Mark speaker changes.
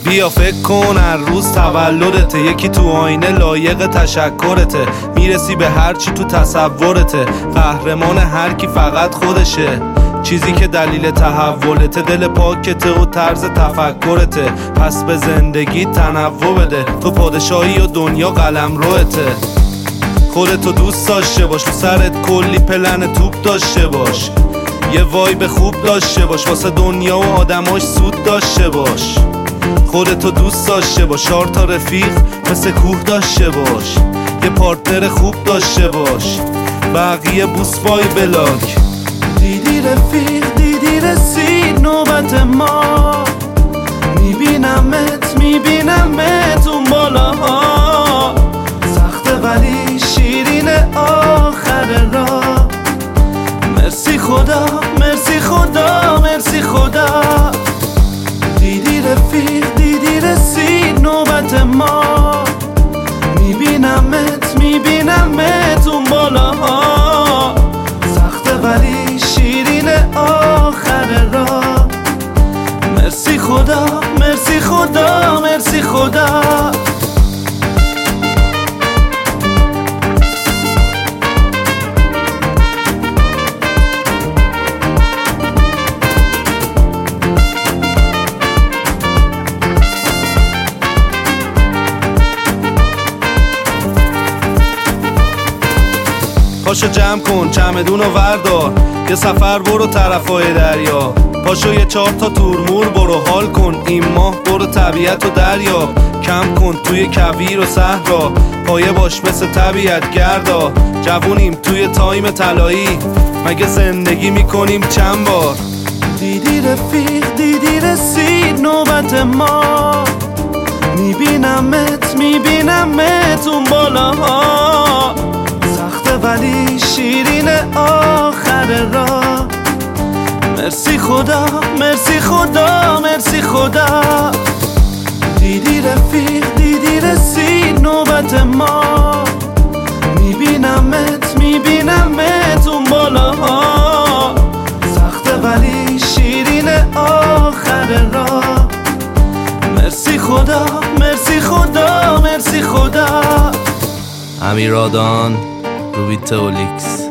Speaker 1: بیا فکر کن هر روز تولدته، یکی تو آینه لایق تشکرته، میرسی به هر چی تو تصورته، قهرمان هر کی فقط خودشه، چیزی که دلیل تحولته، دل پاکته و طرز تفکرته، پس به زندگی تنوع بده، تو پادشاهی و دنیا قلمروته. خودتو دوست داشته باش، تو سرت کلی پلن توپ داشته باش، یه وایب خوب داشته باش، واسه دنیا و آدماش سود داشته باش. خودتو دوست داشته باش، 4 تا رفیق مثل کوه داشته باش، یه پارتنر خوب داشته باش، بقیه بوس بای بلاک.
Speaker 2: دیدی رفیق، دیدی رسید نوبت ما، میبینمت اون بالاها، سخته ولی شیرین آخر راه. مرسی خدا، مرسی خدا، مرسی خدا. دیدی رفیق، دیدی رسید نوبت ما، میبینمت اون بالاها، سخته ولی شیرین آخر راه. مرسی خدا، مرسی خدا، مرسی خدا.
Speaker 1: پاشو جمع کن چمدونو وردار، یه سفر برو طرفای دریا، پاشو یه 4 تا تورمور برو حال کن، این ماه برو طبیعت و دریا، کم کن توی کویر و صحرا، پایه باش مثل طبیعت گردا، جوونیم توی تایم طلایی، مگه زندگی میکنیم چند بار.
Speaker 2: دیدی رفیق، دیدی رسید نوبت ما، میبینمت اون بالاها، سخته ولی شیرین آخر راه. مرسی خدا، مرسی خدا، مرسی خدا. دیدی رفیق، دیدی رسید نوبت ما، میبینمت اون بالاها، سخته ولی شیرین آخر راه. مرسی خدا، مرسی خدا، مرسی خدا.
Speaker 1: امیرادان روبیتولیکس.